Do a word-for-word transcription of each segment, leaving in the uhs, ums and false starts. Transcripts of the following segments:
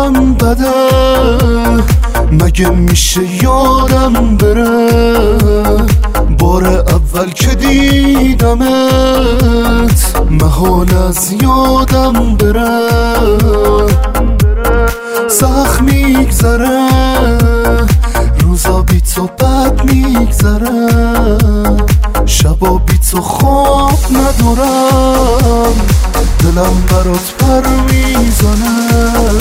حالم بده، مگه میشه یادم بره؟ بار اول که دیدمت محال از یادم بره. سخت میگذره روزا بی تو بد میگذره، شبا بی تو خواب ندارم، دلم برات پر میزنه.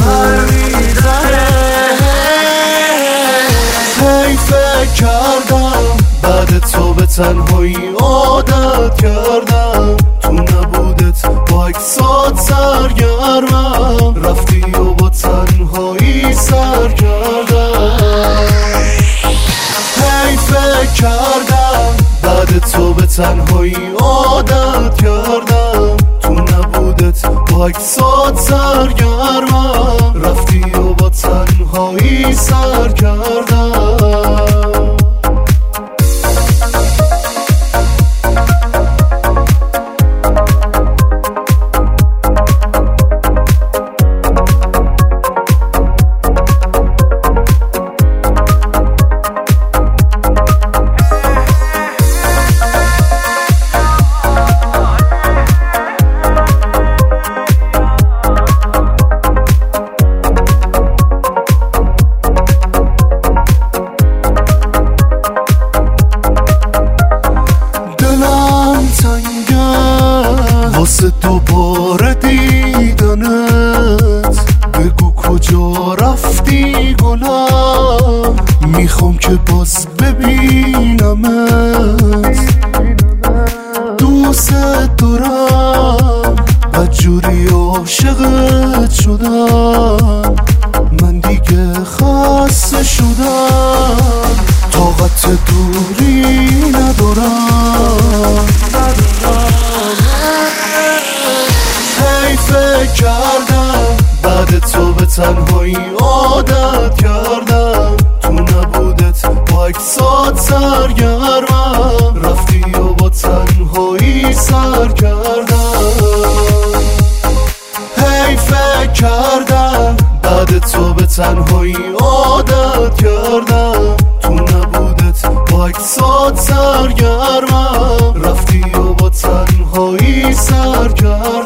هی فکر کردم بعد تو به تنهایی عادت کردم، تو نبودت با اکسات سرگرمم، رفتی و با تنهایی سر کردم. هی فکر کردم بعد تو به تنهایی عادت کردم، تو نبودت با اکسات سرگرمم، رفتی و با تنهایی سر کردم. واسه دوباره دیدنت بگو کجا رفتی گلم، میخوام که باز ببینمت. دوست دارم بدجوری عاشقت شدم، من دیگه خسته شدم، طاقت دوری ندارم. فکر کردم بعد تو به تنهایی عادت کردم، تو نبودت با اکسات سرگرمم، رفتی و با تنهایی سر کردم. هی فکر کردم بعد تو به تنهایی عادت کردم، تو نبودت با اکسات سرگرمم، رفتی و با تنهایی سر کردم.